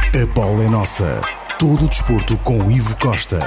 A bola é nossa. Todo o desporto com Ivo Costa.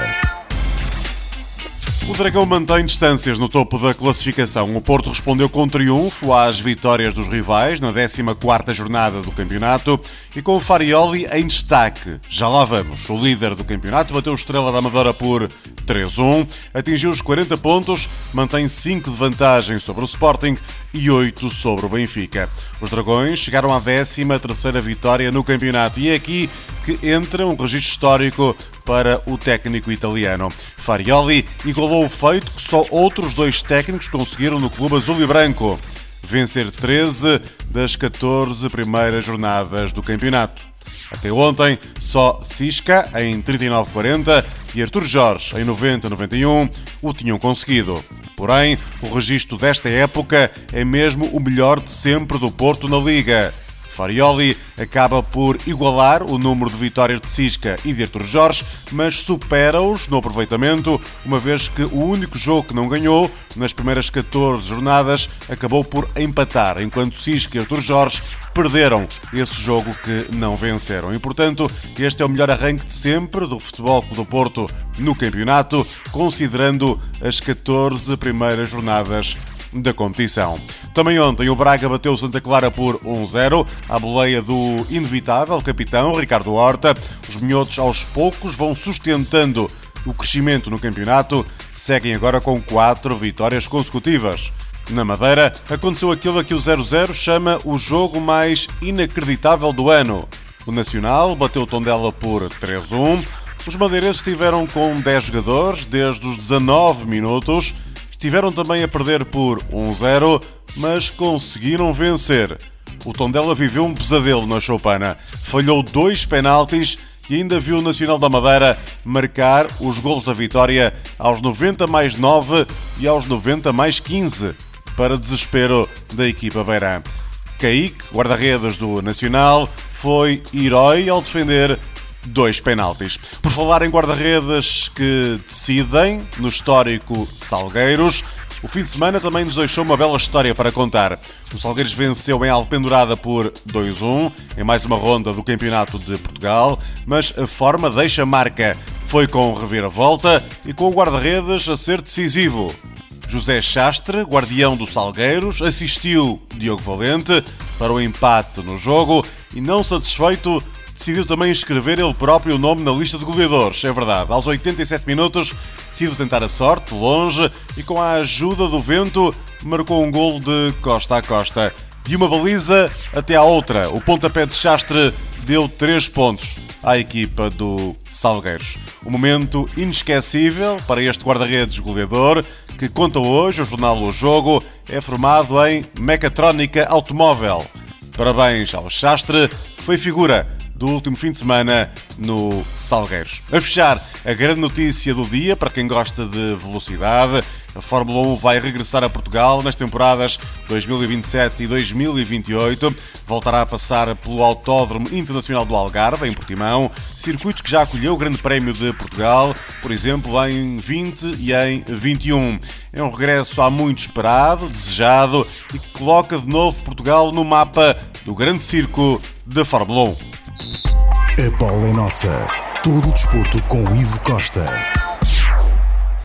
O Dragão mantém distâncias no topo da classificação. O Porto respondeu com triunfo às vitórias dos rivais na 14ª jornada do campeonato e com o Farioli em destaque. Já lá vamos. O líder do campeonato bateu o Estrela da Amadora por 3-1, atingiu os 40 pontos, mantém 5 de vantagem sobre o Sporting e 8 sobre o Benfica. Os Dragões chegaram à 13ª vitória no campeonato e é aqui que entra um registro histórico para o técnico italiano. Farioli igualou o feito que só outros 2 técnicos conseguiram no clube azul e branco: vencer 13 das 14 primeiras jornadas do campeonato. Até ontem, só Sisca, em 39-40, e Artur Jorge, em 90-91, o tinham conseguido. Porém, o registro desta época é mesmo o melhor de sempre do Porto na Liga. Farioli acaba por igualar o número de vitórias de Sisca e de Artur Jorge, mas supera-os no aproveitamento, uma vez que o único jogo que não ganhou, nas primeiras 14 jornadas, acabou por empatar, enquanto Sisca e Artur Jorge perderam esse jogo que não venceram. E, portanto, este é o melhor arranque de sempre do Futebol Clube do Porto no campeonato, considerando as 14 primeiras jornadas da competição. Também ontem o Braga bateu o Santa Clara por 1-0, à boleia do inevitável capitão Ricardo Horta. Os minhotos aos poucos vão sustentando o crescimento no campeonato, seguem agora com 4 vitórias consecutivas. Na Madeira, aconteceu aquilo a que o 0-0 chama o jogo mais inacreditável do ano. O Nacional bateu o Tondela por 3-1. Os madeirenses estiveram com 10 jogadores desde os 19 minutos. Estiveram também a perder por 1-0, mas conseguiram vencer. O Tondela viveu um pesadelo na Choupana. Falhou 2 penaltis e ainda viu o Nacional da Madeira marcar os golos da vitória aos 90+9 e aos 90+15, para desespero da equipa beirã. Caíque, guarda-redes do Nacional, foi herói ao defender 2 penaltis. Por falar em guarda-redes que decidem, no histórico Salgueiros, o fim de semana também nos deixou uma bela história para contar. O Salgueiros venceu em Alpendurada por 2-1, em mais uma ronda do Campeonato de Portugal, mas a forma deixa marca. Foi com reviravolta e com o guarda-redes a ser decisivo. José Chastre, guardião do Salgueiros, assistiu Diogo Valente para o empate no jogo e, não satisfeito, decidiu também escrever ele próprio o nome na lista de goleadores. É verdade, aos 87 minutos decidiu tentar a sorte, longe, e com a ajuda do vento marcou um golo de costa a costa. De uma baliza até à outra, o pontapé de Chastre deu 3 pontos à equipa do Salgueiros. Um momento inesquecível para este guarda-redes goleador, que conta hoje o jornal O Jogo, é formado em mecatrónica automóvel. Parabéns ao Chastre, que foi figura do último fim de semana no Salgueiros. A fechar, a grande notícia do dia para quem gosta de velocidade: a Fórmula 1 vai regressar a Portugal nas temporadas 2027 e 2028. Voltará a passar pelo Autódromo Internacional do Algarve, em Portimão, circuitos que já acolheu o Grande Prémio de Portugal, por exemplo, em 20 e em 21. É um regresso há muito esperado, desejado, e que coloca de novo Portugal no mapa do grande circo da Fórmula 1. A bola é nossa. Todo o desporto com Ivo Costa.